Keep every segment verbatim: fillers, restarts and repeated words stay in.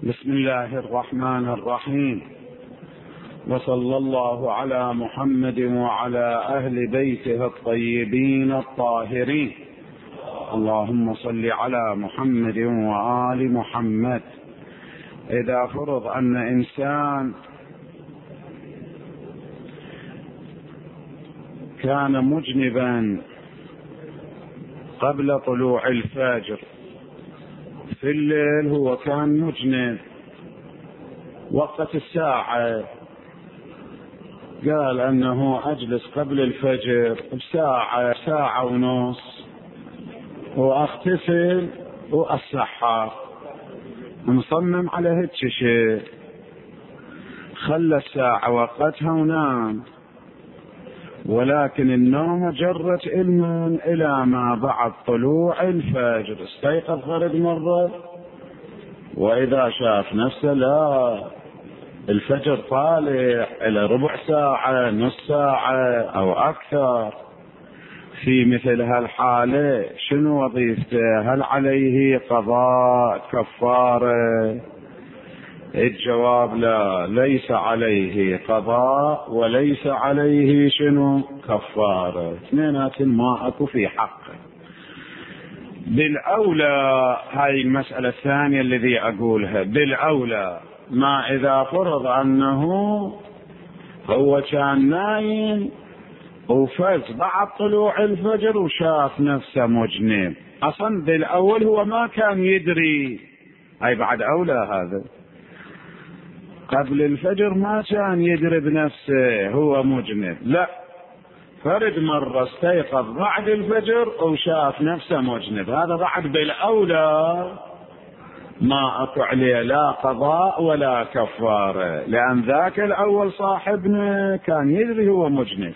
بسم الله الرحمن الرحيم، وصلى الله على محمد وعلى أهل بيته الطيبين الطاهرين. اللهم صل على محمد وآل محمد. إذا فرض أن إنسان كان مجنبا قبل طلوع الفجر، في الليل هو كان مجنب، وقت الساعة قال أنه أجلس قبل الفجر بساعة ساعة ونص وأغتسل وأسحر، مصمم على هيك شيء، خلى الساعة وقتها ونام، ولكن النوم جرت علما إلى ما بعد طلوع الفجر. استيقظ فرد مرة، وإذا شاف نفسه لا الفجر طالع إلى ربع ساعة نص ساعة أو أكثر، في مثل هالحالة شنو وظيفته؟ هل عليه قضاء كفارة؟ الجواب لا، ليس عليه قضاء وليس عليه شنو كفارة، اثنينات ما اكو في حقه. بالأولى هاي المسألة الثانية الذي أقولها، بالأولى ما إذا فرض أنه هو كان نايم وفز بعد طلوع الفجر وشاف نفسه مجنب، أصلا بالأول هو ما كان يدري، هاي بعد أولى. هذا قبل الفجر ما كان يدري بنفسه هو مجنب، لا، فرد مرة استيقظ بعد الفجر وشاف نفسه مجنب، هذا بعد بالأولى ما أكو عليه لا قضاء ولا كفارة، لأن ذاك الأول صاحبنا كان يدري هو مجنب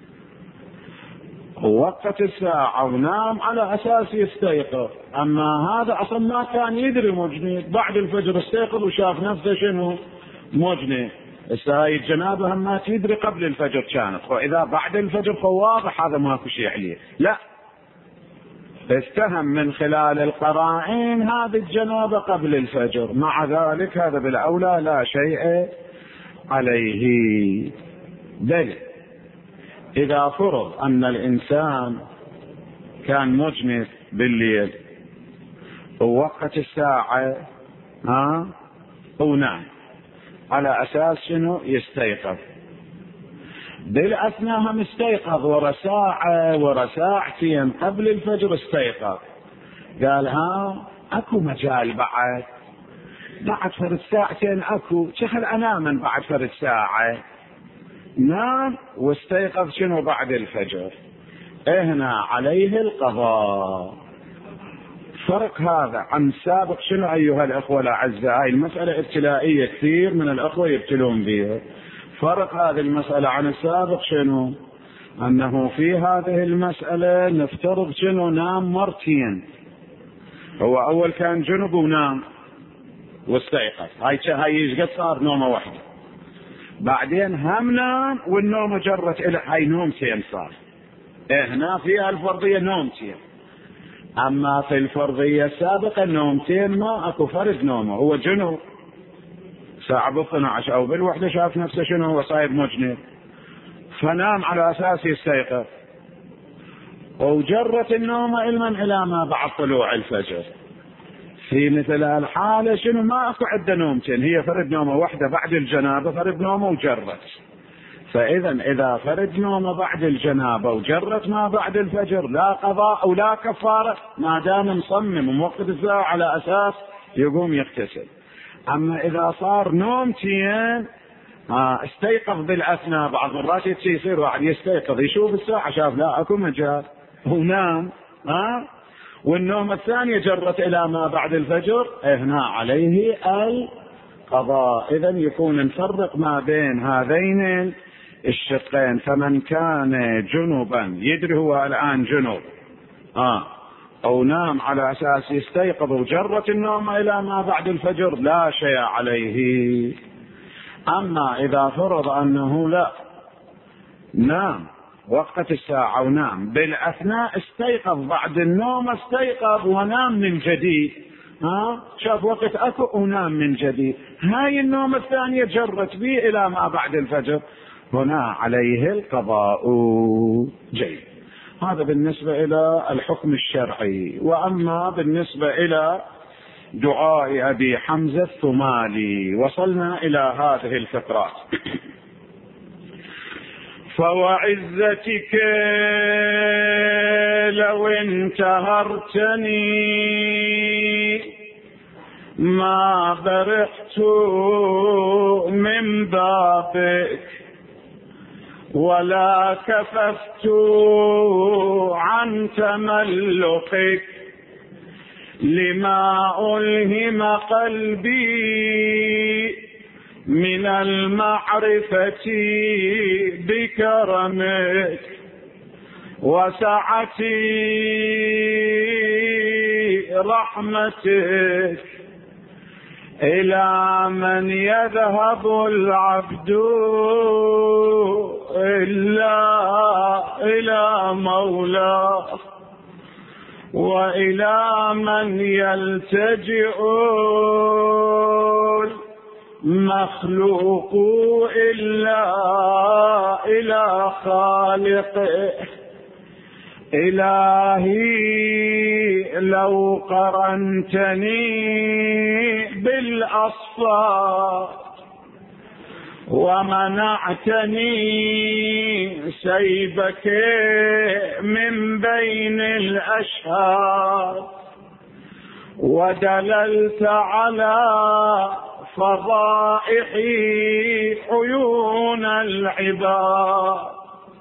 ووقت الساعة ونام على أساس يستيقظ. أما هذا أصلا ما كان يدري مجنب، بعد الفجر استيقظ وشاف نفسه شنو مجنب. هاي الجنابة هم ما تدري قبل الفجر كانت، وإذا بعد الفجر فواضح هذا ما في شيء عليه، لا، استهم من خلال القرائن هذه الجنابة قبل الفجر، مع ذلك هذا بالأولى لا شيء عليه. بل إذا فرض أن الإنسان كان مجنب بالليل ووقت الساعة ها ونام على أساس شنو يستيقظ، بالأثناء هم استيقظ ورا ساعة ورا ساعتين قبل الفجر استيقظ، قال ها أكو مجال بعد بعد فرد ساعتين أكو، شخل أنام من بعد فرد ساعة، نام واستيقظ شنو بعد الفجر، هنا عليه القضاء. فرق هذا عن السابق شنو أيها الأخوة الأعزاء؟ هاي المسألة ابتلائية، كثير من الأخوة يبتلون بها. فرق هذه المسألة عن السابق شنو؟ أنه في هذه المسألة نفترض شنو نام مرتين، هو أول كان جنب ونام واستيقظ، هاي هاي قد صار نومة واحدة، بعدين هم نام والنومة جرت إلى هاي نومتين صار. هنا فيها الفرضية نومتين، أما في الفرضية السابقة نومتين ما أكو فرد نومه، هو جنوب ساعة باثنى عشر أو بالوحدة شاف نفسه شنو هو صايب مجنب، فنام على أساس يستيقظ وجرت النومة علما إلى ما بعد طلوع الفجر. في مثل الحالة شنو ما أكو عنده نومتين، هي فرد نومة واحدة بعد الجنابة، فرد نومة وجرت. فإذا إذا فرد نومه بعد الجنابة وجرت ما بعد الفجر لا قضاء ولا كفارة، ما دام مصمم وموقت الساعة على أساس يقوم يغتسل. أما إذا صار نومتين استيقظ بالأثناء، بعض مرات يصير واحد يستيقظ يشوف الساعة شاف لا أكو مجال ونام، ها والنوم الثانية جرت إلى ما بعد الفجر، هنا عليه القضاء. إذا يكون نفرق ما بين هذين الشقين، فمن كان جنبا يدري هو الآن جنب آه أو نام على أساس يستيقظ وجرت النوم إلى ما بعد الفجر لا شيء عليه. أما إذا فرض أنه لا نام وقت الساعة ونام بالأثناء استيقظ بعد النوم، استيقظ ونام من جديد، ها شاف وقت أكو ونام من جديد، هاي النوم الثانية جرت بي إلى ما بعد الفجر، هنا عليه القضاء. جيد، هذا بالنسبة إلى الحكم الشرعي. وأما بالنسبة إلى دعاء أبي حمزة الثمالي وصلنا إلى هذه الفقرات. فوعزتك لو انتهرتني ما برحت من بابك ولا كففت عن تملقك لما ألهم قلبي من المعرفة بكرمك وسعة رحمتك إلى من يذهب العبد إلا إلى مولاه وإلى من يلتجئ المخلوق إلا إلى خالقه. إلهي لو قرنتني بالأصفاد ومنعتني سيبك من بين الأشهاد ودللت على فضائح عيون العباد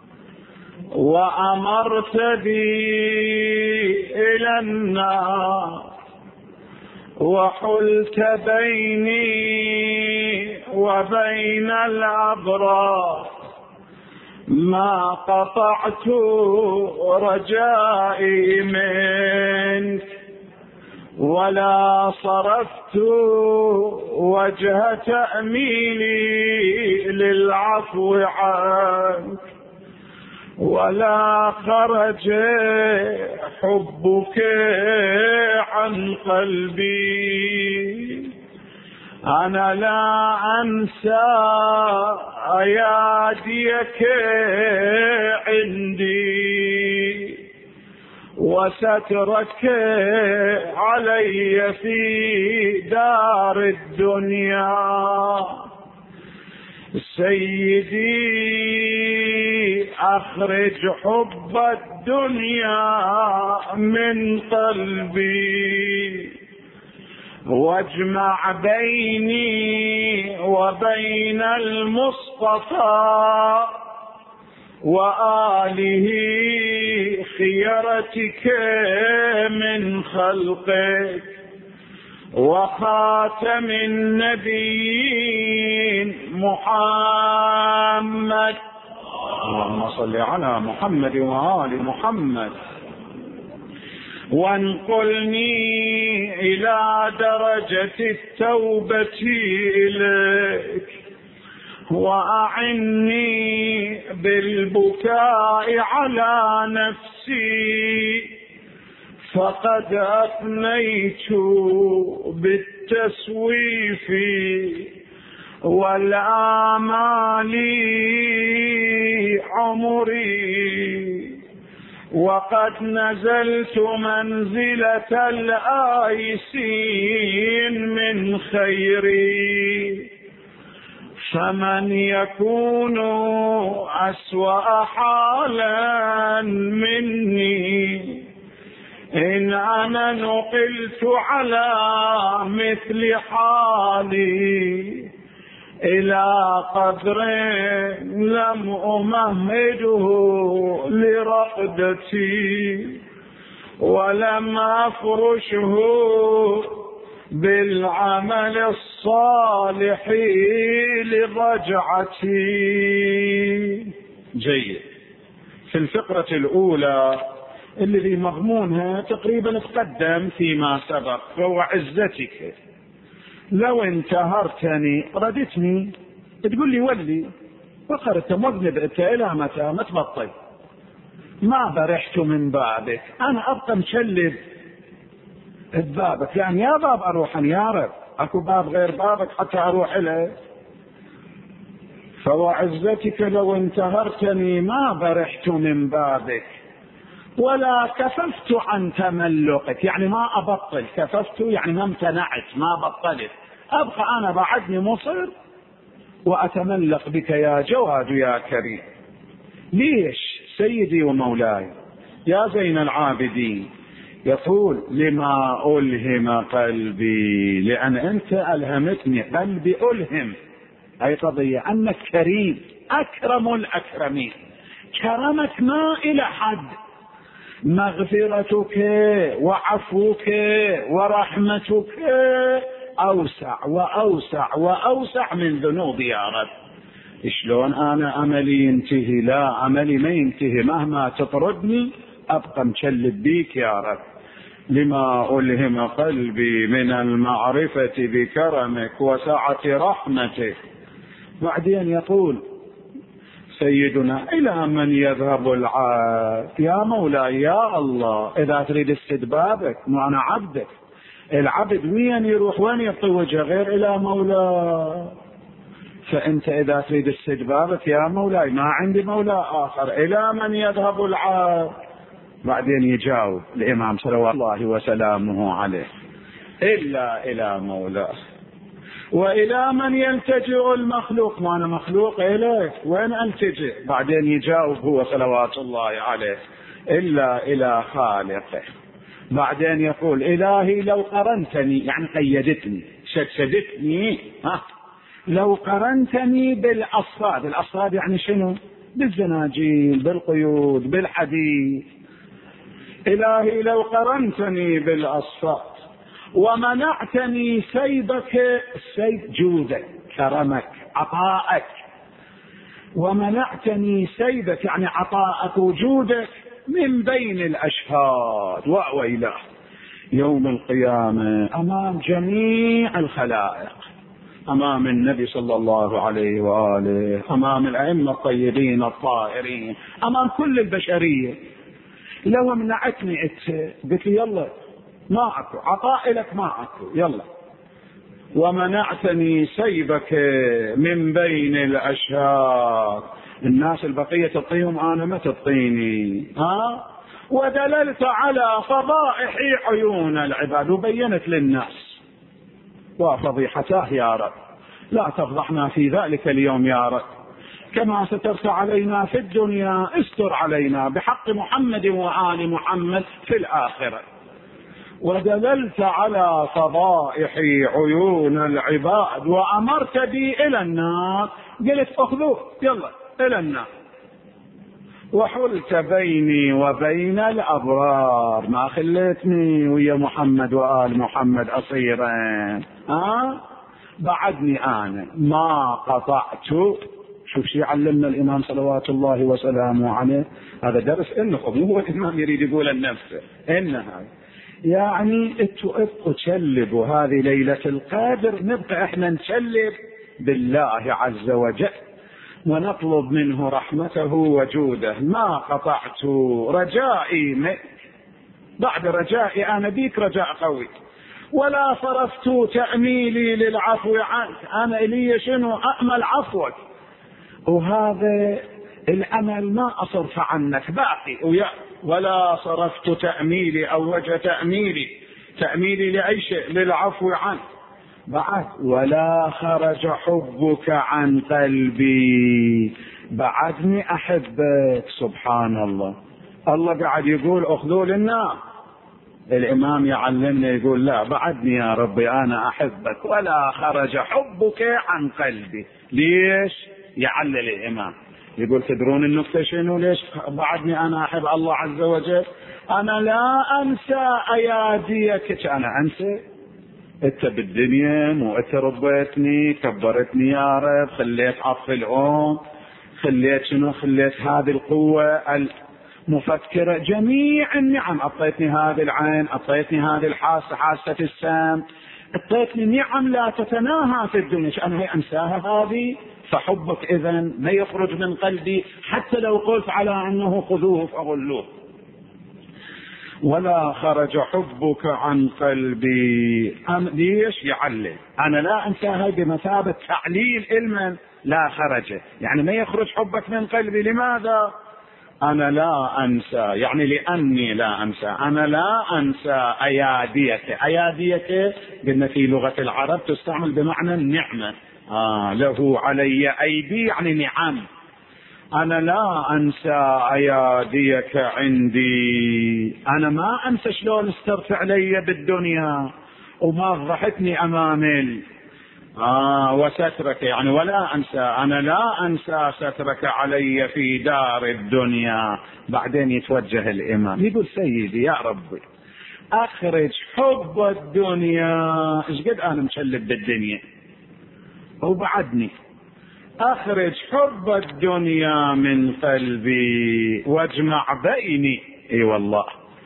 وأمرت بي إلى النار وحلت بيني وبين الأبرار ما قطعت رجائي منك ولا صرفت وجه تأميلي للعفو عنك ولا خرج حبك عن قلبي. أنا لا أنسى أياديك عندي وسترك علي في دار الدنيا. سيدي أخرج حب الدنيا من قلبي واجمع بيني وبين المصطفى وآله خيرتك من خلقك وخاتم النبيين محمد. اللهم صل على محمد وآل محمد. وانقلني إلى درجة التوبة إليك وأعني بالبكاء على نفسي فقد أفنيت بالتسويف والآمال عمري وقد نزلت منزلة الآيسين من خيري. فمن يكون أسوأ حالا مني إن أنا نقلت على مثل حالي إلى قدر لم أمهده لرقدتي ولم أفرشه بالعمل الصالح لرجعتي. جيد. في الفقرة الأولى اللي مضمونها تقريبا تقدم فيما سبق، فهو عزتك لو انتهرتني ردتني تقول لي ولي فقرت مذنب انت الى متى ما تبطل ما برحت من بابك، انا ابقى مشلد بابك، يعني يا باب أروح يا رب، أكو باب غير بابك حتى أروح إليه؟ فوعزتك لو انتهرتني ما برحت من بابك ولا كففت عن تملقك، يعني ما أبطل، كففت يعني ما امتنعت، ما بطلت، أبقى أنا بعدني مصر وأتملق بك يا جواد يا كريم. ليش سيدي ومولاي يا زين العابدين؟ يقول لما ألهم قلبي، لأن أنت ألهمتني قلبي، ألهم أي قضية أنك كريم أكرم الأكرمين، كرمك ما إلى حد، مغفرتك وعفوك ورحمتك أوسع وأوسع وأوسع من ذنوبي يا رب. شلون أنا أملي ينتهي؟ لا، أملي ما ينتهي، مهما تطردني أبقى مشلد بيك يا رب. لما ألهم قلبي من المعرفة بكرمك وسعة رحمتك. بعدين يقول سيدنا إلى من يذهب العبد؟ يا مولاي يا الله، إذا تريد استدبابك وأنا عبدك، العبد وين يروح وين يطي وجهه غير إلى مولاه؟ فأنت إذا تريد استدبابك يا مولاي ما عندي مولى آخر، إلى من يذهب العبد؟ بعدين يجاوب الإمام صلوات الله وسلامه عليه إلا إلى مولاه. وإلى من يلتجئ المخلوق؟ ما أنا مخلوق إليك، وين ألتجئ؟ بعدين يجاوب هو صلوات الله عليه إلا إلى خالقه. بعدين يقول إلهي لو قرنتني، يعني قيدتني شددتني، ها لو قرنتني بالأصفاد، الأصفاد يعني شنو؟ بالزناجيل بالقيود بالحديد. إلهي لو قرنتني بالأصفاد ومنعتني سيبك، السيب جودك كرمك عطاءك، ومنعتني سيبك يعني عطاءك وجودك من بين الأشهاد، وأويله يوم القيامة أمام جميع الخلائق، أمام النبي صلى الله عليه وآله، أمام الأئمة الطيبين الطاهرين، أمام كل البشرية. لو منعتني انت قلت لي يلا ما اكو عطاء لك، ما اكو يلا، ومنعتني سيبك من بين الاشهار، الناس البقية تعطيهم انا ما تعطيني، ها ودللت على فضائح عيون العباد، وبينت للناس وفضيحتاه يا رب، لا تفضحنا في ذلك اليوم يا رب، كما سترت علينا في الدنيا استر علينا بحق محمد وآل محمد في الآخرة. ودللت على فضائح عيون العباد وأمرت بي إلى النار، قلت أخذوه يلا إلى النار، وحلت بيني وبين الأبرار، ما خليتني ويا محمد وآل محمد أصيرا، ها بعدني أنا ما قطعت. شوف شي علمنا الإمام صلوات الله وسلامه عليه، هذا درس إنكم، مو هو الإمام يريد يقول لنفسه إنها يعني انتوا ابقوا تشلبوا هذه ليلة القدر، نبقى احنا نشلب بالله عز وجل ونطلب منه رحمته وجوده. ما قطعت رجائي منك، بعد رجائي أنا بيك رجاء قوي، ولا صرفت تأميلي للعفو عنك، أنا إلي شنو أأمل عفوك، وهذا الأمل ما أصرف عنك باقي ويا، ولا صرفت تأميلي أو وجه تأميلي، تأميلي لأي شيء للعفو عنك بعد، ولا خرج حبك عن قلبي، بعدني أحبك. سبحان الله، الله قاعد يقول أخذوا للنار، الإمام يعلمنا يقول لا بعدني يا ربي أنا أحبك، ولا خرج حبك عن قلبي. ليش؟ يعلل الإمام يقول تدرون النكتة شنو؟ ليش بعدني أنا أحب الله عز وجل؟ أنا لا أنسى أياديك، أنا أنسى أنت بالدنيا، مو أنت ربيتني كبرتني يا رب، خليت عطف الأم، خليت شنو، خليت هذه القوة المفكرة، جميع النعم، أعطيتني هذه العين، أعطيتني هذه الحاسة حاسة السام، أعطيتني نعم لا تتناهى في الدنيا، أنا هي أنساها هذه؟ فحبك إذن ما يخرج من قلبي حتى لو قلت على أنه خذوه فأغلوه. ولا خرج حبك عن قلبي. أم ليش يعلل؟ أنا لا أنسى، هاي بمثابة تعليل علما لا خرج، يعني ما يخرج حبك من قلبي. لماذا؟ أنا لا أنسى، يعني لأني لا أنسى. أنا لا أنسى أياديك. أياديك قلنا في لغة العرب تستعمل بمعنى النعمة. آه له علي أيدي يعني نعم. أنا لا أنسى أياديك عندي. أنا ما أنسى شلون استرت علي بالدنيا وما ضحكني أمامي. آه وسترك يعني ولا أنسى. أنا لا أنسى سترك علي في دار الدنيا. بعدين يتوجه الإمام يقول سيدي يا ربي أخرج حب الدنيا. إيش قد أنا مشلب بالدنيا وبعدني. أخرج حب الدنيا من قلبي واجمع بيني اي والله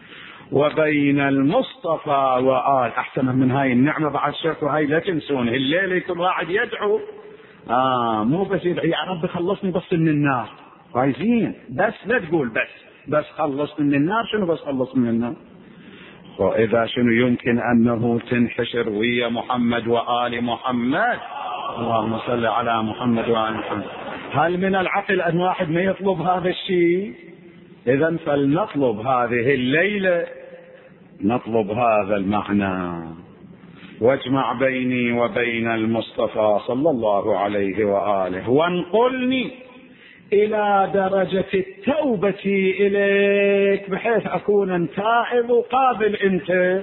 وبين المصطفى وآل. أحسن من هاي النعمة بعد شكر هاي لا تنسون. الليل يكون واحد يدعو آه مو بس يدعو يا رب خلصني بس من النار. عايزين بس لا تقول بس بس خلصني من النار. شنو بس خلصني من النار؟ وإذا شنو يمكن أنه تنحشر ويا محمد وآل محمد. اللهم صل على محمد وآل محمد. هل من العقل أن واحد ما يطلب هذا الشيء؟ إذن فلنطلب هذه الليلة نطلب هذا المعنى. واجمع بيني وبين المصطفى صلى الله عليه وآله وانقلني إلى درجة التوبة إليك بحيث أكون تائب وقابل أنت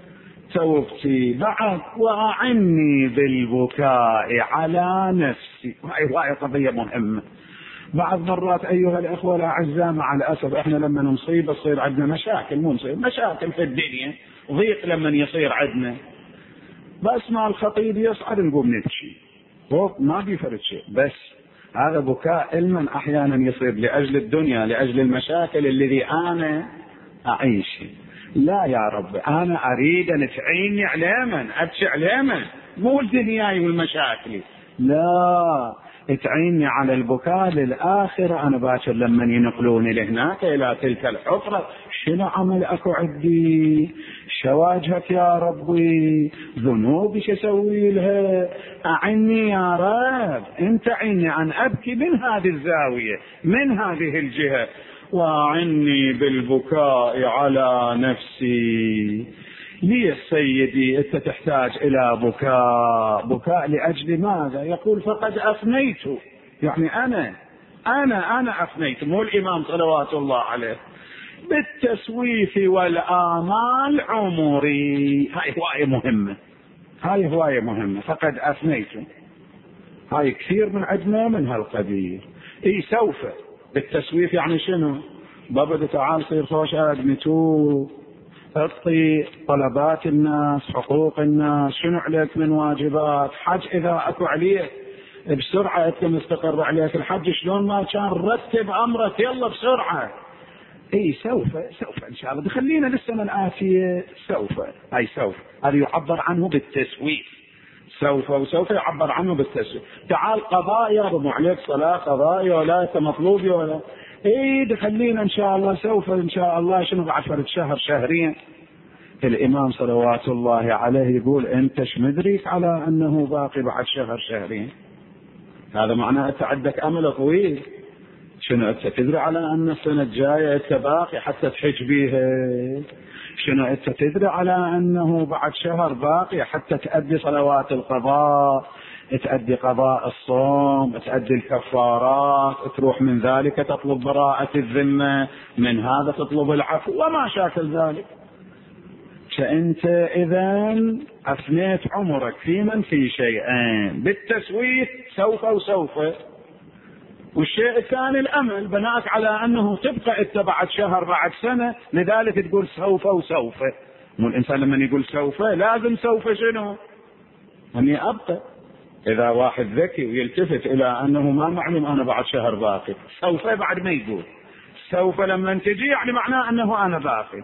توبتي بعد. وأعني بالبكاء على نفسي. وهي قضية مهمة. بعض مرات أيها الأخوة الأعزاء مع الأسف إحنا لما نصيب يصير عندنا مشاكل، مو نصيب مشاكل في الدنيا، ضيق لما يصير عندنا بس مع الخطيب يصعد نقوم نبكي ما بيفرد شيء. بس هذا بكاء علما أحيانا يصير لأجل الدنيا، لأجل المشاكل الذي أنا أعيش. لا يا رب أنا أريد أن تعيني عليما أبكي عليما مو الدنياي والمشاكل. لا تعيني على البكاء للآخرة. أنا باكر لما ينقلوني لهناك إلى تلك الحفرة شنو عمل أكو عندي؟ شواجهك يا ربي، ذنوبي شسوي لها؟ أعني يا رب أنت عيني أن أبكي من هذه الزاوية من هذه الجهة. وأعني بالبكاء على نفسي. ليه سيدي أنت تحتاج إلى بكاء؟ بكاء لأجل ماذا؟ يقول فقد أفنيت، يعني أنا أنا أنا أفنيت، مو الإمام صلوات الله عليه، بالتسويف والآمال عمري. هاي هواية مهمة، هاي هواية مهمة. فقد أفنيت هاي كثير من عندنا من هالقبيل. إي سوف بالتسويف يعني شنو؟ بابا تعال صير خوش أدمتو اعطي طلبات الناس، حقوق الناس، شنو عليك من واجبات، حج إذا أكو عليك بسرعة أنت مستقر عليك الحج شلون ما كان رتب أمرك يلا بسرعة. اي سوف سوف ان شاء الله خلينا للسنة الآتية سوف. اي سوف هذا يعبر عنه بالتسويف. سوف وسوف يعبر عنه بالتسويف. تعال قضاء يا رب عليك صلاة قضاء ولا انت مطلوب ولا اي خلينا ان شاء الله سوف ان شاء الله شنو بعد فرد شهر شهرين. الامام صلوات الله عليه يقول انت ايش مدريك على انه باقي بعد شهر شهرين؟ هذا معناه انت عندك امل طويل. شنو انت تدري على ان السنة الجاية انت باقي حتى تحج بيها؟ شنو انت تدري على انه بعد شهر باقي حتى تأدي صلوات القضاء، تأدي قضاء الصوم، تأدي الكفارات، تروح من ذلك تطلب براءة الذمة، من هذا تطلب العفو وما شاكل ذلك. فأنت إذن أفنيت عمرك في من في شيئين، بالتسويف سوف وسوف، والشيء الثاني الأمل بناك على أنه تبقى أنت بعد شهر بعد سنة، لذلك تقول سوف وسوف. مو الإنسان لما يقول سوف لازم سوف شنو؟ أني أبقى. إذا واحد ذكي ويلتفت إلى أنه ما معلوم أنا بعد شهر باقي، سوف بعد ما يقول سوف لما تجي يعني معناه أنه أنا باقي.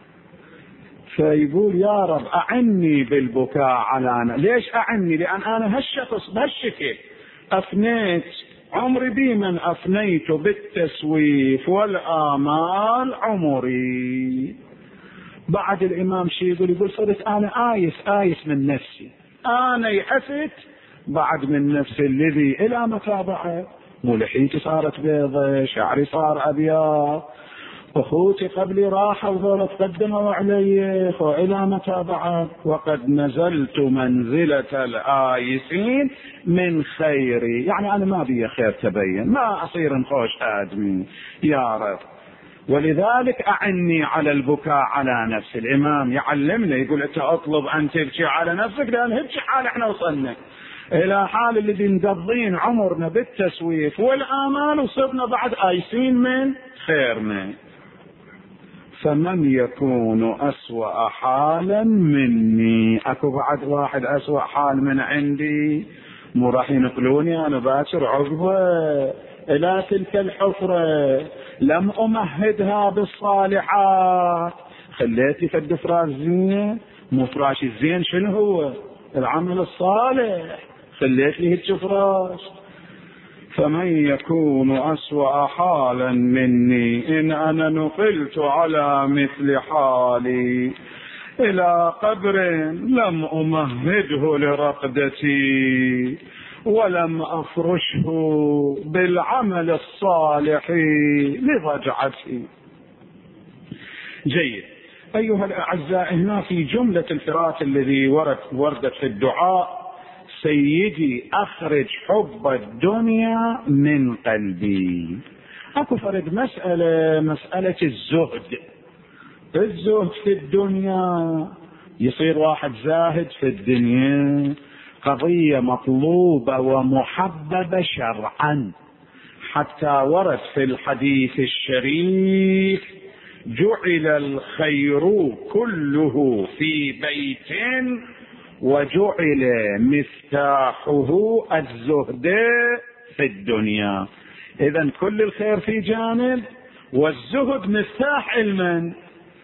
فيقول يا رب أعني بالبكاء على. ليش أعني؟ لأن أنا هالشخص بهالشكل أفنيت عمري بمن أفنيت بالتسويف والآمال عمري. بعد الإمام شي يقول يقول صرت أنا آيس آيس من نفسي، أنا يأست بعد من نفسي الذي إلى متابعة. مو لحيتي صارت بيضة، شعري صار أبيض، أخوتي قبلي راحوا وذولا تقدموا علي، وإلى متابعة. وقد نزلت منزلة الآيسين من خيري، يعني أنا ما بي خير تبين، ما أصير نخوش آدمي يا رب. ولذلك أعني على البكاء على نفسي. الإمام يعلمنا يقول أنت أطلب أن تبكي على نفسك، لأن هبكي حال احنا وصلنا إلى حال الذي نقضين عمرنا بالتسويف والآمال وصرنا بعد آيسين من خيرنا. فمن يكون أسوأ حالا مني، أكو بعد واحد أسوأ حال من عندي، مو راح ينقلوني أنا باكر عقبة إلى تلك الحفرة. لم أمهدها بالصالحات، خليتي فد فراش زين، مو فراش الزين شنو هو؟ العمل الصالح، خليت لي هيك فراش. فمن يكون أسوأ حالا مني إن أنا نقلت على مثل حالي إلى قبر لم أمهده لرقدتي ولم أفرشه بالعمل الصالح لرجعتي. جيد أيها الأعزاء، هنا في جملة الفراش الذي ورد وردت في الدعاء: سيدي أخرج حب الدنيا من قلبي. أكو فرد مسألة مسألة الزهد. الزهد في الدنيا، يصير واحد زاهد في الدنيا، قضية مطلوبة ومحببة شرعا، حتى ورد في الحديث الشريف: جعل الخير كله في بيت وجعل مفتاحه الزهد في الدنيا. إذن كل الخير في جانب، والزهد مفتاح علما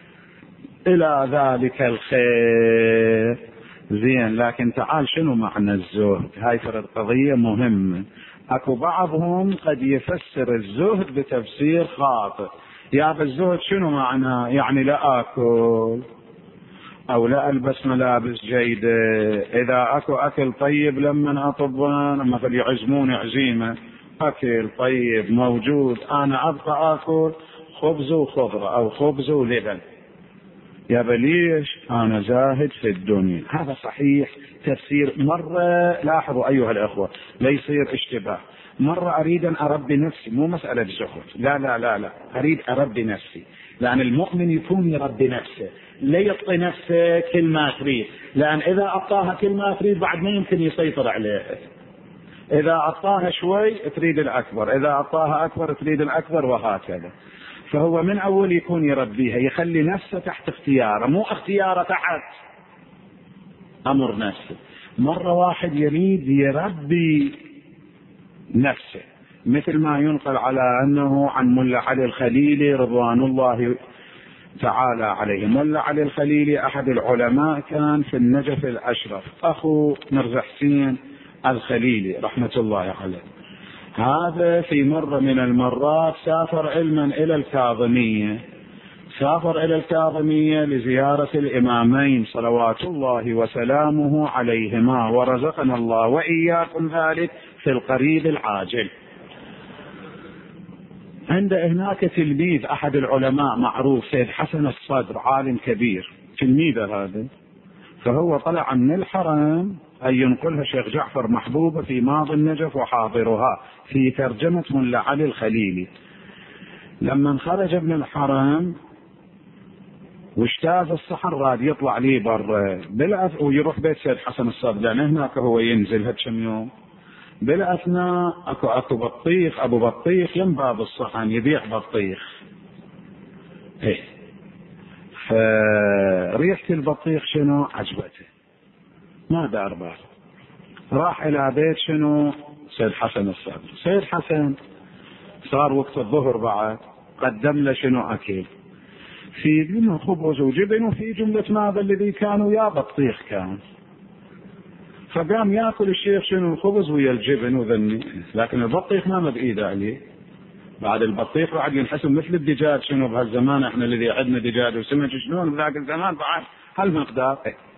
إلى ذلك الخير. زين، لكن تعال شنو معنى الزهد؟ هاي فرد قضية مهمة. أكو بعضهم قد يفسر الزهد بتفسير خاطئ. يا بالزهد شنو معنى؟ يعني لا آكل أو لا ألبس ملابس جيدة، إذا أكو أكل طيب لما أطبان مثل يعزمون عزيمة، أكل طيب موجود، أنا أبقى أكل خبز وخضرة أو خبز ولبن. يا بليش أنا زاهد في الدنيا. هذا صحيح تفسير. مرة لاحظوا أيها الأخوة لا يصير اشتباه، مرة أريد أن أربي نفسي، مو مسألة زهد، لا لا لا لا، أريد أربي نفسي، لأن المؤمن يكون يربي نفسه، لا يعطي نفسه كل ما تريد، لأن إذا أعطاها كل ما تريد بعد ما يمكن يسيطر عليها. إذا أعطاها شوي تريد الأكبر، إذا أعطاها أكبر تريد الأكبر، وهكذا. فهو من أول يكون يربيها، يخلي نفسه تحت اختياره، مو اختياره تحت أمر نفسه. مرة واحد يريد يربي نفسه، مثل ما ينقل على أنه عن ملا علي الخليلي رضوان الله تعالى عليه. ملا علي الخليلي أحد العلماء، كان في النجف الأشرف، أخو مرزا حسين الخليلي رحمة الله عليه. هذا في مرة من المرات سافر علما إلى الكاظمية، سافر إلى الكاظمية لزيارة الإمامين صلوات الله وسلامه عليهما، ورزقنا الله وإياكم ذلك في القريب العاجل. عند هناك تلميذ أحد العلماء معروف سيد حسن الصدر، عالم كبير، تلميذه هذا. فهو طلع من الحرم، أي ينقلها شيخ جعفر محبوبة في ماضي النجف وحاضرها في ترجمة ملا علي الخليلي. لما خرج من الحرم واجتاز الصحن راد يطلع لي برا بالأث ويروح بيت سيد حسن الصدر، لأن هناك هو ينزل هالكم يوم. بالأثناء أكو أكو بطيخ، أبو بطيخ يم باب الصحن يبيع بطيخ. إيه، فريحة البطيخ شنو عجبته، ما دار بال، راح إلى بيت شنو سيد حسن الصدر. سيد حسن صار وقت الظهر بعد، قدم له شنو أكل، في منه خبز وجبن، وفي جملة ماذا الذي كانوا يا بطيخ كان. فقام ياكل الشيخ شنو الخبز ويا الجبن وذني، لكن البطيخ ما بإيده عليه، بعد البطيخ بعد ينحسب مثل الدجاج، شنو بهالزمان احنا الذي عندنا دجاج وسمك شنو بذاك الزمان بعد هالمقدار.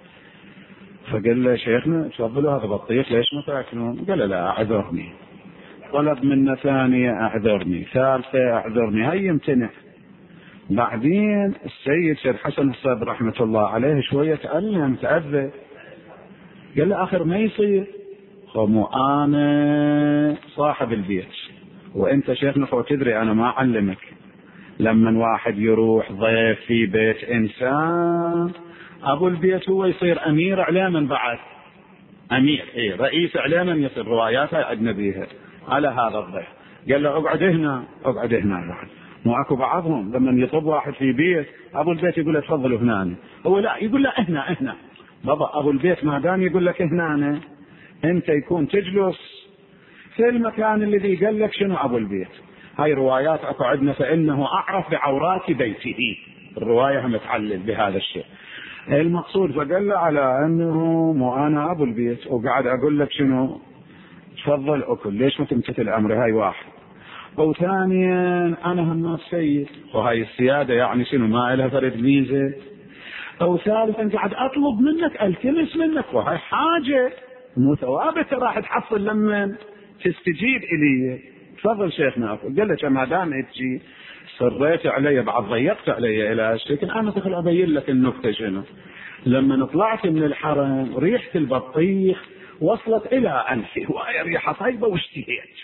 فقال له شيخنا تفضلوا هذا بطيخ ليش ما تاكلون؟ قال له لا اعذرني. طلب منا ثانية اعذرني، ثالثة اعذرني، هاي يمتنع. بعدين السيد سيد حسن الصدر رحمة الله عليه شوية تألم تأذى، قال له آخر ما يصير، مو أنا صاحب البيت وأنت شيخنا خو تدري أنا ما أعلمك، لما واحد يروح ضيف في بيت إنسان أبو البيت هو يصير أمير عليه من بعد، أمير إيه رئيس عليه من يصير، رواياتها عندنا بيها على هذا الضيف. قال له اقعد هنا اقعد هنا بعد، مو اكو بعضهم لما يطب واحد في بيت ابو البيت يقول له تفضلوا هنا، هو لا يقول له هنا هنا بابا ابو البيت ما دام يقول لك هنا انت يكون تجلس في المكان الذي قال لك شنو ابو البيت. هاي روايات اكو عندنا، فانه اعرف بعورات بيته، الروايه متعلل بهذا الشيء. المقصود فقال له على انه مو انا ابو البيت وقاعد اقول لك شنو تفضل اكل، ليش ما تمتثل امري؟ هاي واحد. وثانيا انا هم سيد، وهاي السياده يعني شنو ما لها فرد ميزه. او ثالثا قاعد اطلب منك التمس منك، وهاي حاجه مو ثوابت راح تحصل لما تستجيب الي. تفضل شيخنا اكل. قال له ما دام تجي صريت علي بعد ضيقت علي الى هالشكل، انا دخل ابين لك النكته شنو. لما طلعت من الحرم ريحه البطيخ وصلت الى انفي وهي ريحه طيبه واشتهيت،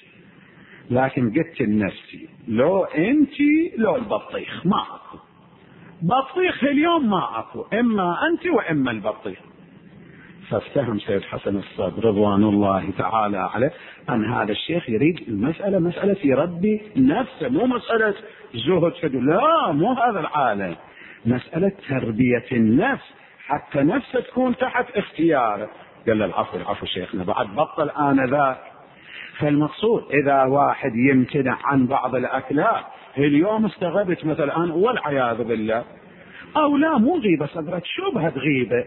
لكن قلت لنفسي لو انتي لو البطيخ ما اكو، بطيخ اليوم ما اكو، اما انت واما البطيخ. فافتهم سيد حسن الصدر رضوان الله تعالى عليه ان هذا الشيخ يريد المساله مساله يربي نفسه، مو مساله زهد فد، لا مو هذا العالم، مساله تربيه النفس حتى نفسه تكون تحت اختياره. قال له العفو العفو شيخنا بعد بطل انذاك. فالمقصود اذا واحد يمتنع عن بعض الاكلات، اليوم استغبت مثلا انا والعياذ بالله، او لا مو غيبه صدرت شبهه غيبه،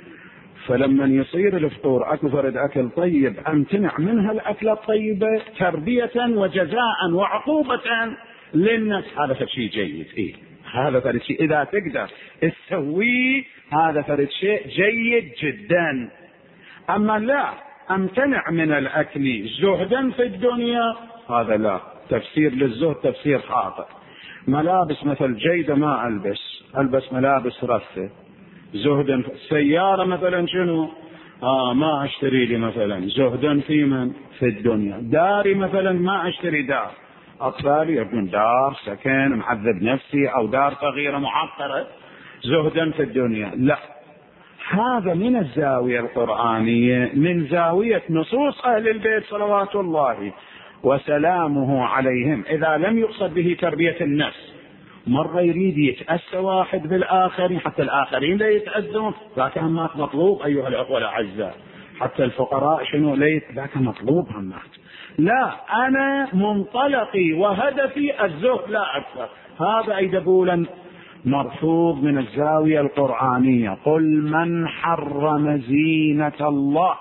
فلما يصير الفطور اكو فرد اكل طيب امتنع من هالاكله الطيبه تربيه وجزاء وعقوبه للناس، هذا شيء جيد. إيه هذا فرد شيء اذا تقدر تسويه، هذا فرد شيء جيد جدا. اما لا امتنع من الاكل زهدا في الدنيا، هذا لا، تفسير للزهد تفسير خاطئ. ملابس مثل جيدة ما البس، البس ملابس رثة زهدا. سيارة مثلا شنو آه ما اشتري لي مثلا زهدا في من في الدنيا. داري مثلا ما اشتري دار، اطفالي يبون دار سكن معذب نفسي، او دار صغيرة معطرة زهدا في الدنيا، لا. هذا من الزاوية القرآنية، من زاوية نصوص أهل البيت صلوات الله وسلامه عليهم، إذا لم يقصد به تربية النفس. مرة يريد يتأسى واحد بالآخرين حتى الآخرين لا يتأذون، ذاك همات مطلوب أيها الأخوة الأعزاء. حتى الفقراء شنو ليت ذاك مطلوب همات. لا أنا منطلقي وهدفي الزهد لا أكثر، هذا أيدبولا مرفوض من الزاوية القرآنية. قل من حرم زينة الله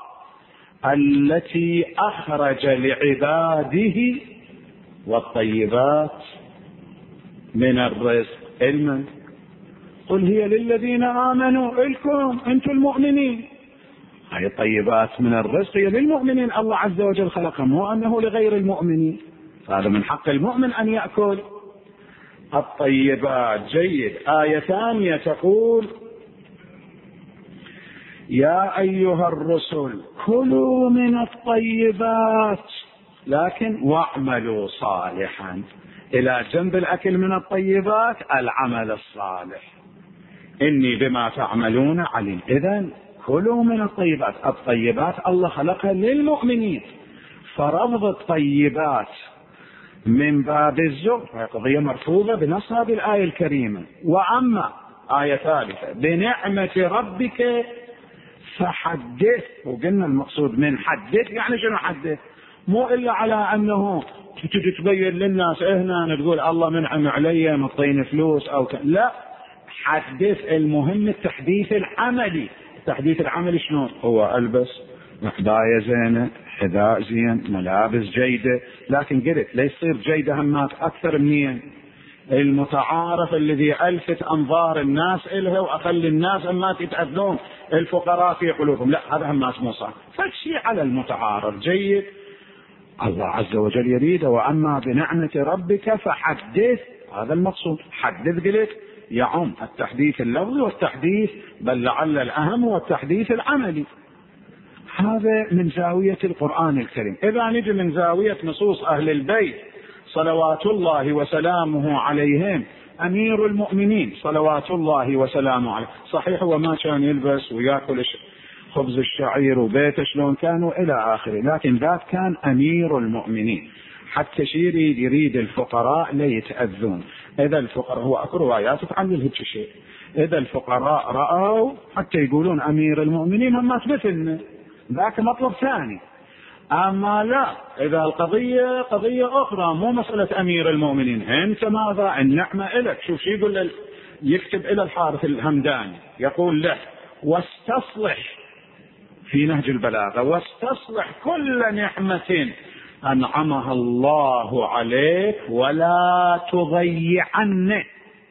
التي أخرج لعباده والطيبات من الرزق. علما قل هي للذين آمنوا، إلكم أنتم المؤمنين، هي الطيبات من الرزق هي للمؤمنين، الله عز وجل خلقهم، مو أنه لغير المؤمنين. هذا من حق المؤمن أن يأكل الطيبات. جيد. آية ثانية تقول يا أيها الرسل كلوا من الطيبات لكن واعملوا صالحا، إلى جنب الأكل من الطيبات العمل الصالح، إني بما تعملون عليم. إذن كلوا من الطيبات، الطيبات الله خلقها للمؤمنين، فرفض الطيبات من باب الزهد هي قضية مرفوضة بنص هذه الآية الكريمة. وأما آية ثالثة بنعمة ربك فحدث، وقلنا المقصود من حدث يعني شنو حدث؟ مو إلا على أنه تجي تبين للناس هنا تقول الله منعم علي مطين فلوس أو ك... لا، حدث المهم التحديث العملي. التحديث العملي شنو هو؟ ألبس محداية زينة، حذاء زين، ملابس جيدة، لكن قلت لا يصير جيدة همات أكثر منين المتعارف الذي ألفت أنظار الناس إلها وأخلي الناس همات يتأذون الفقراء في قلوبهم، لا هذا همات مو صح. فالشيء على المتعارف جيد الله عز وجل يريده. وأما بنعمة ربك فحدث، هذا المقصود. حدث قلت يعم التحديث اللفظي والتحديث، بل لعل الأهم هو التحديث العملي. هذا من زاوية القرآن الكريم. إذا نجي من زاوية نصوص أهل البيت صلوات الله وسلامه عليهم، أمير المؤمنين صلوات الله وسلامه عليه، صحيح هو ما كان يلبس ويأكل خبز الشعير وبيته شلون كانوا إلى آخره، لكن ذاك كان أمير المؤمنين. حتى شيء يريد يريد الفقراء لا يتأذون. إذا الفقراء، هو أكو روايات تعلل هيك شيء، إذا الفقراء رأوا حتى يقولون أمير المؤمنين هم مثلنا، ذاك مطلب ثاني. أما لا، إذا القضية قضية أخرى مو مسألة أمير المؤمنين، أنت ماذا النعمة إلك. شوف شي يقول، يكتب إلى الحارث الهمداني يقول له واستصلح في نهج البلاغة، واستصلح كل نعمة أنعمها الله عليك ولا تضيعن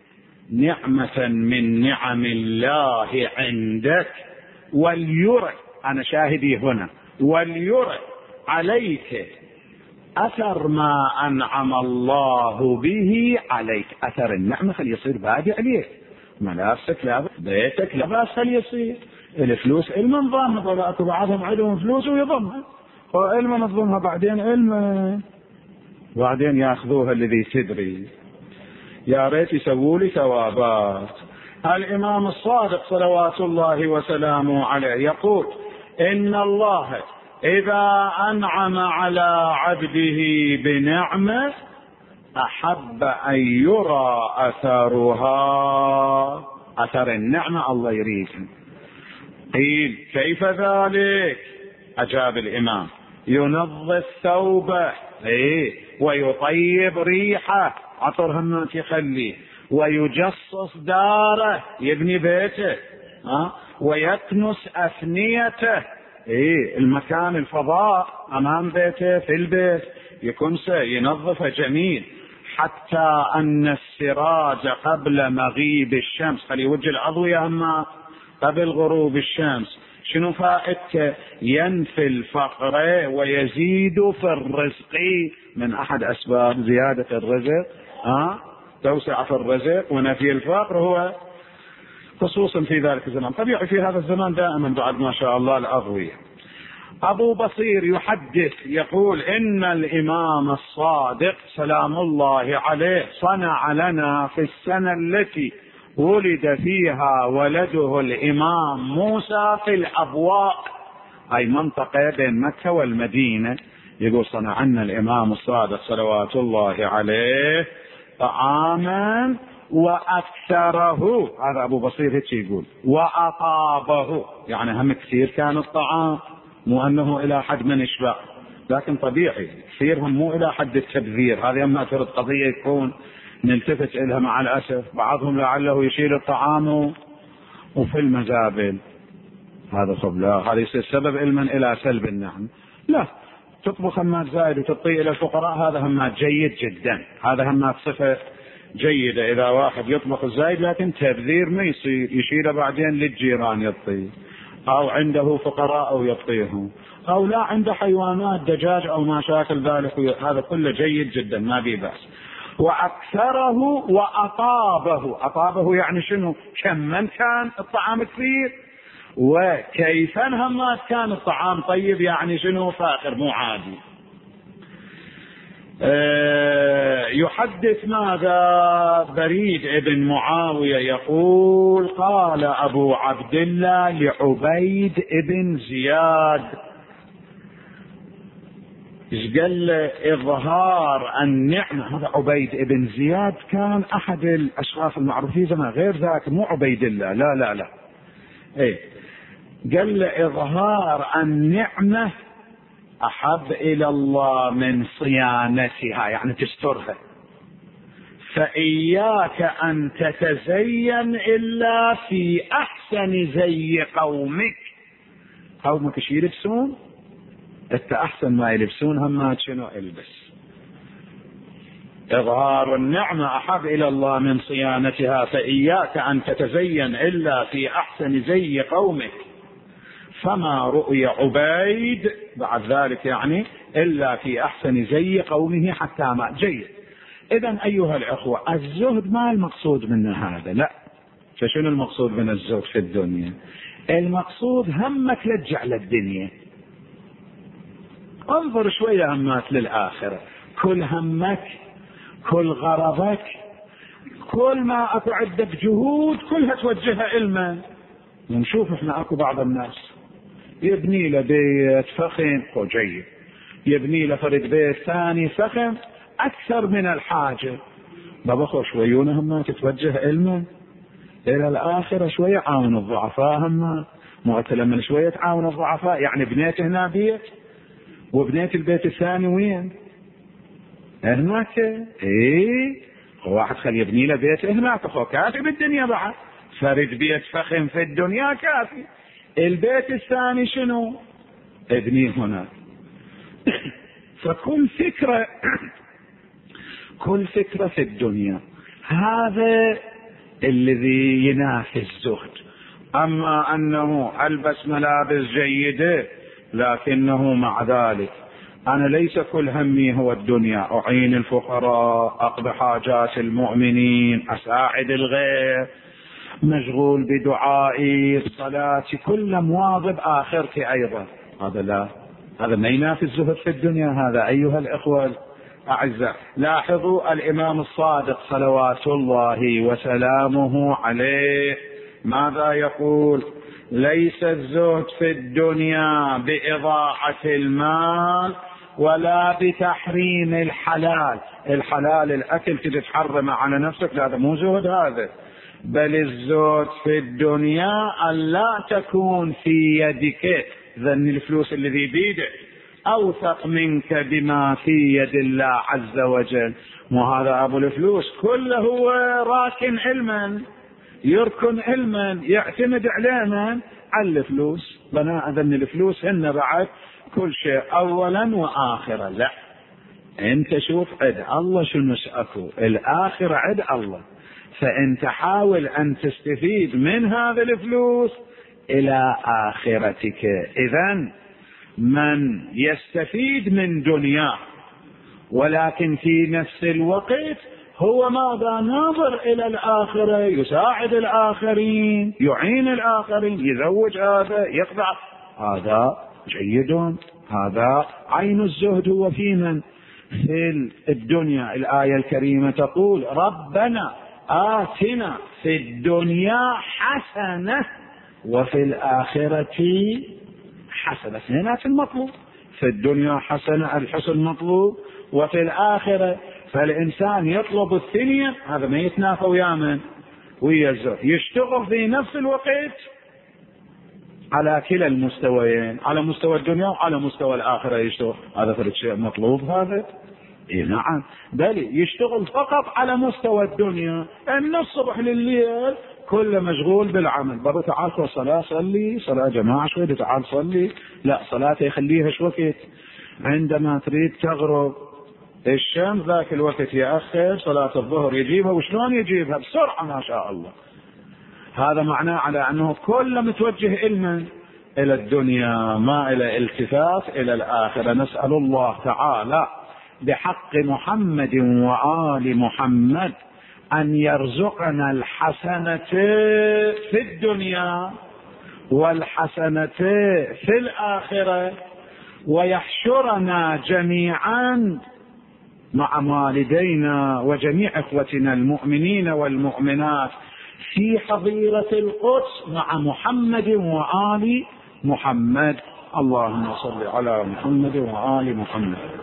نعمة من نعم الله عندك، وليرى، أنا شاهدي هنا، وليرى عليك أثر ما أنعم الله به عليك. أثر النعمة خلي يصير بادي عليك، ملابسك لابس، بيتك لباس خلي يصير، الفلوس علما ضامن، أكو بعضهم عندهم فلوس ويضمها، وعلما نظلمها بعدين علما بعدين ياخذوها الذي تدري. يا ريت يسووا لي ثوابات. الإمام الصادق صلوات الله وسلامه عليه يقول إن الله إذا أنعم على عبده بنعمة أحب أن يرى أثرها. أثر النعمة الله يريد. قيل كيف ذلك؟ أجاب الإمام ينظف ثوبه إيه ويطيب ريحه، عطر همات يخليه، ويجصص داره يبني بيته، ها، ويكنس أثنيته، إيه المكان الفضاء أمام بيته في البيت يكنسه ينظفه جميل، حتى أن السراج قبل مغيب الشمس، خلي وجه العضوية هما قبل غروب الشمس، شنو فائدته؟ ينفي الفقر ويزيد في الرزق. من أحد أسباب زيادة الرزق ها توسع في الرزق ونفي الفقر، هو خصوصا في ذلك الزمان. طبيعي في هذا الزمان دائما بعد ما شاء الله الأضوية. أبو بصير يحدث يقول إن الإمام الصادق سلام الله عليه صنع لنا في السنة التي ولد فيها ولده الإمام موسى في الأبواء، أي منطقة بين مكة والمدينة، يقول صنع لنا الإمام الصادق صلوات الله عليه طعاما وأكثره، هذا أبو بصير هيك يقول، وأطابه، يعني هم كثير كان الطعام، مو أنه إلى حد من يشبع، لكن طبيعي كثيرهم مو إلى حد التبذير. هذه أما ترى القضية يكون نلتفت إلها مع الأسف، بعضهم لعله يشيل الطعام وفي المزابل، هذا صب لا، هذا يصير سبب علما إلى سلب النعم. لا، تطبخ همات زائد وتعطي إلى الفقراء، هذا همات جيد جدا، هذا همات صفة جيدة. إذا واحد يطبخ الزايد لكن تبذير ما يصير، يشيله بعدين للجيران يعطيه، أو عنده فقراء أو يعطيهم، أو لا عنده حيوانات دجاج أو ما شاكل ذلك، هذا كله جيد جدا ما بيه بأس. وأكثره وأطابه، أطابه يعني شنو؟ كم من كان الطعام كثير وكيفا همات كان الطعام طيب، يعني شنو؟ فاخر مو عادي. أه يحدث ماذا؟ بريد ابن معاوية يقول قال أبو عبد الله لعبيد ابن زياد، إيش قال؟ إظهار النعمة. هذا عبيد ابن زياد كان أحد الأشخاص المعروفين زمان، غير ذاك مو عبيد الله، لا لا لا إيه، قال إظهار النعمة أحب إلى الله من صيانتها، يعني تسترها، فإياك أن تتزين إلا في أحسن زي قومك، قومك ايش يلبسون؟ انت احسن ما يلبسون همات شنو البس. إظهار النعمة أحب إلى الله من صيانتها، فإياك أن تتزين إلا في أحسن زي قومك، فما رؤي عبيد بعد ذلك يعني إلا في أحسن زي قومه حتى ما جيد. إذن أيها الأخوة، الزهد ما المقصود منه هذا، لا. فشنو المقصود من الزهد في الدنيا؟ المقصود همك لتجع للدنيا، انظر شوية همات للآخرة. كل همك، كل غرضك، كل ما اكو عندك جهود كلها توجهها علما. ونشوف احنا اكو بعض الناس يبني له بيت فخم وجيد، يبني له فرد بيت ثاني فخم اكثر من الحاجة، بابا شويونه هم تتوجه علما الى الاخرة، شوية عاون الضعفاء، هم معتلم من شوية عاون الضعفاء. يعني بنيت هنا بيت وبنيت البيت الثاني وين؟ هناك. ايه واحد خلي يبني له بيت هناك، اخو كافي بالدنيا بعد، فرد بيت فخم في الدنيا كافي. البيت الثاني شنو؟ ابنيه هناك. فكل فكرة كل فكرة في الدنيا هذا الذي ينافي الزهد. اما انه البس ملابس جيدة لكنه مع ذلك أنا ليس كل همي هو الدنيا، أعين الفقراء، أقضي حاجات المؤمنين، أساعد الغير، مشغول بدعائي، صلاتي، كل مواظب آخرتي أيضا، هذا لا، هذا ما ينافي الزهد في الدنيا. هذا أيها الإخوة الأعزاء، لاحظوا الإمام الصادق صلوات الله وسلامه عليه ماذا يقول؟ ليس الزهد في الدنيا بإضاعة المال ولا بتحريم الحلال. الحلال الأكل تتحرم على نفسك، هذا مو زهد هذا، بل الزهد في الدنيا أن لا تكون في يدك ذن الفلوس الذي بيدك أوثق منك بما في يد الله عز وجل. وهذا أبو الفلوس كله هو راكن علما، يركن علما، يعتمد علينا على الفلوس، بناء ذن الفلوس هن بعد كل شيء أولا وآخرا. لا، انت شوف عد الله شنو سأكو الآخرة عد الله، فانت حاول ان تستفيد من هذا الفلوس الى آخرتك. اذن من يستفيد من دنياه ولكن في نفس الوقت هو ماذا؟ ناظر الى الآخرة، يساعد الآخرين، يعين الآخرين، يزوج هذا، يخضع، هذا جيد، هذا عين الزهد. هو في من؟ في الدنيا. الآية الكريمة تقول ربنا آتنا في الدنيا حسنة وفي الآخرة حسنة. هنا في المطلوب، في الدنيا حسنة الحسن مطلوب، وفي الآخرة. فالإنسان يطلب الثنية، هذا ما يتنافى ويا من؟ ويا الزهد. يشتغل في نفس الوقت على كلا المستويين، على مستوى الدنيا وعلى مستوى الآخرة يشتغل، هذا فرق شيء مطلوب هذا؟ إيه نعم، بل يشتغل فقط على مستوى الدنيا، من الصبح لليل كل مشغول بالعمل. بابا تعال صلاة صلي، صلاة جماعة شوي، تعال صلي، لا صلاة يخليها شو وقت، عندما تريد تغرب الشمس ذاك الوقت يأخر صلاة الظهر يجيبها، وشلون يجيبها؟ بسرعة ما شاء الله. هذا معناه على أنه كل متوجه علما إلى الدنيا ما إلى التفات إلى الآخرة. نسأل الله تعالى بحق محمد وآل محمد أن يرزقنا الحسنة في الدنيا والحسنة في الآخرة، ويحشرنا جميعا مع والدينا وجميع إخوتنا المؤمنين والمؤمنات في حظيرة القدس مع محمد وآل محمد. اللهم صل على محمد وآل محمد.